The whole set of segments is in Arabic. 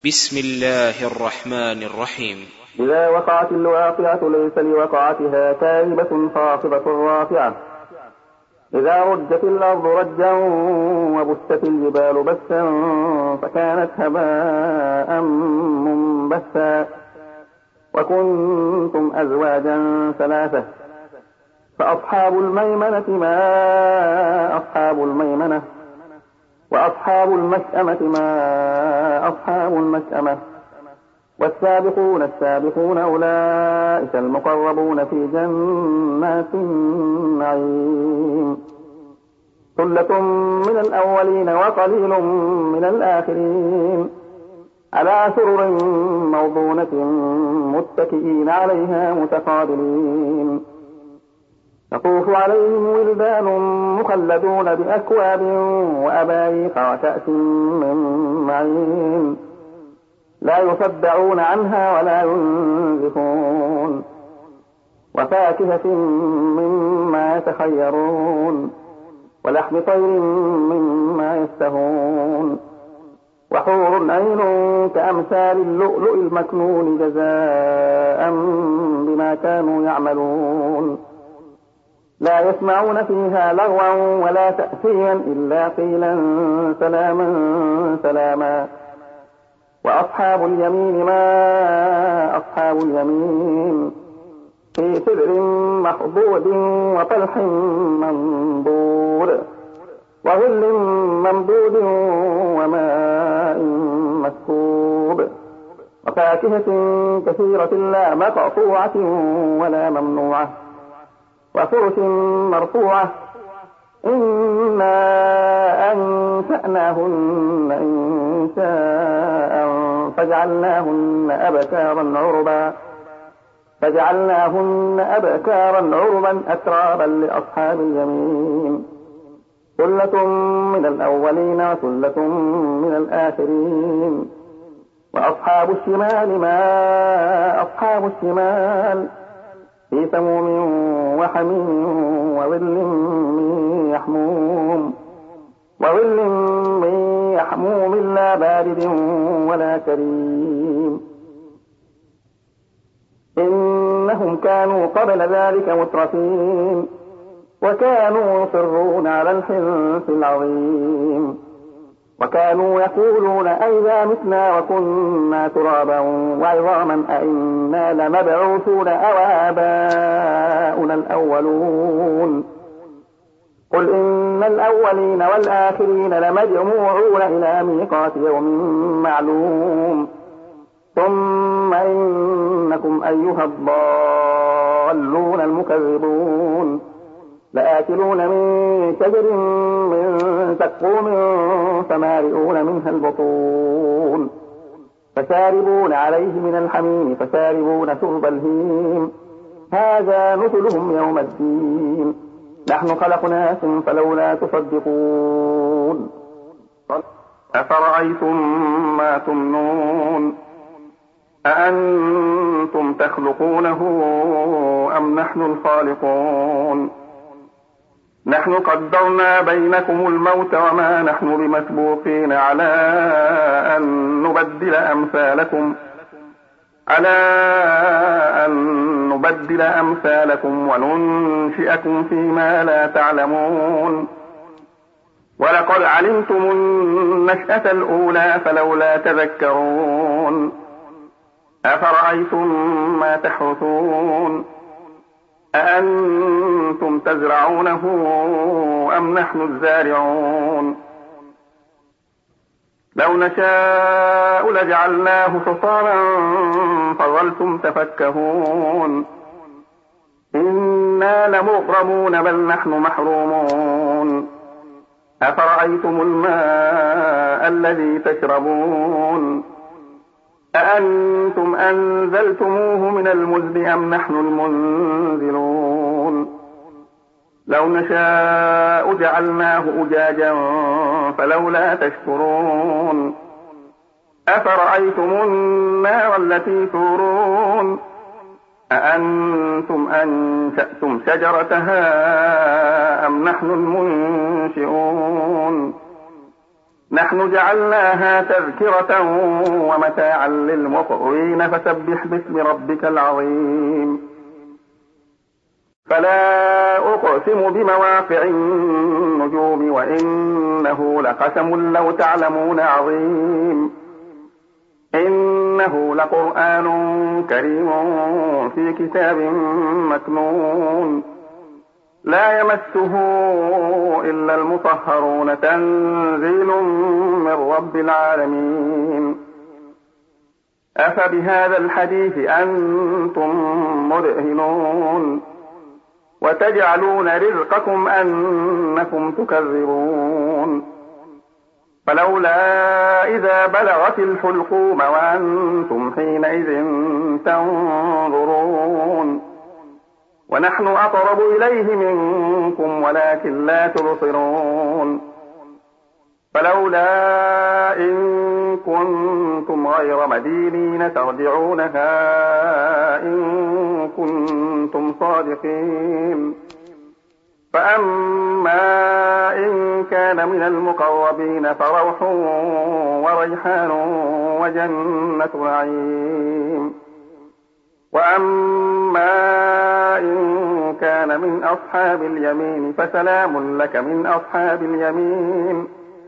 بسم الله الرحمن الرحيم. إذا وقعت الواقعة ليس لوقعتها كاذبة خافضة رافعة. إذا رجت الأرض رجا وبست الجبال بسا فكانت هباء منبثا وكنتم أزواجا ثلاثة فأصحاب الميمنة ما أصحاب الميمنة وأصحاب المشأمة ما أصحاب المشأمة والسابقون السابقون أولئك المقربون في جنات النعيم. ثلة من الأولين وقليل من الآخرين على سرر موضونة متكئين عليها متقابلين يطوف عليهم ولدان مخلدون بأكواب وأباريق وكأس من معين لا يصدعون عنها ولا ينزفون وفاكهة مما يتخيرون ولحم طير مما يشتهون وحور عين كأمثال اللؤلؤ المكنون جزاء بما كانوا يعملون لا يسمعون فيها لغوا ولا تأثيما إلا قيلا سلاما سلاما. وأصحاب اليمين ما أصحاب اليمين في سدر مخضود وطلح منضود وظل ممدود وماء مسكوب وفاكهة كثيرة لا مقطوعة ولا ممنوعة وفرش مرفوعة إنا أنشأناهن إنشاء فجعلناهن أبكارا عربا أترابا لأصحاب اليمين. ثلة من الأولين وثلة من الآخرين. وأصحاب الشمال ما أصحاب الشمال في سموم وحميم وظل من يحموم لا بارد ولا كريم. إنهم كانوا قبل ذلك مترفين وكانوا يصرون على الحنث العظيم وكانوا يقولون أئذا متنا وكنا ترابا وعظاما أئنا لمبعوثون أو آباؤنا الأولون. قل إن الأولين والآخرين لمجموعون إلى ميقات يوم معلوم ثم إنكم أيها الضالون المكذبون لآكلون من شجر من زقوم فمالئون منها البطون فشاربون عليه من الحميم فشاربون شرب الهيم هذا نزلهم يوم الدين نحن خلقناكم فلولا تصدقون. أفرأيتم ما تمنون أأنتم تخلقونه أم نحن الخالقون نحن قدرنا بينكم الموت وما نحن بمسبوقين على أن نبدل أمثالكم وننشئكم فيما لا تعلمون ولقد علمتم النشأة الأولى فلولا تذكرون. أفرأيتم ما تحرثون أأنتم تزرعونه أم نحن الزارعون لو نشاء لجعلناه حصاما فظلتم تفكهون إنا لمغرمون بل نحن محرومون. أفرأيتم الماء الذي تشربون أأنتم أنزلتموه من المزن أم نحن المنزلون لو نشاء جعلناه أجاجا فلولا تشكرون. أفرأيتم النار التي تورون أأنتم أنشأتم شجرتها أم نحن المنشئون نحن جعلناها تذكرة ومتاعا للمقوين فسبح باسم ربك العظيم فلا أقسم بمواقع النجوم وإنه لقسم لو تعلمون عظيم إنه لقرآن كريم في كتاب مكنون لا يمسه إلا المطهرون تنزيل من رب العالمين أفبهذا الحديث أنتم مدهنون وتجعلون رزقكم أنكم تكذبون فلولا إذا بلغت الحلقوم وأنتم حينئذ تنظرون ونحن أقرب إليه منكم ولكن لا تبصرون فلولا إن كنتم غير مدينين ترجعونها إن كنتم صادقين فأما إن كان من المقربين فروح وريحان وجنة نعيم وأما إن كان من أصحاب اليمين فسلام لك من أصحاب اليمين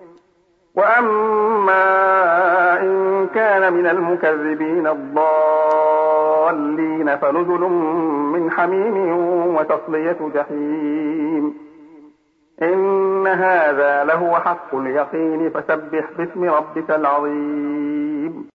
وأما إن كان من المكذبين الضالين فنزل من حميم وتصلية جحيم إن هذا لهو حق اليقين فسبح باسم ربك العظيم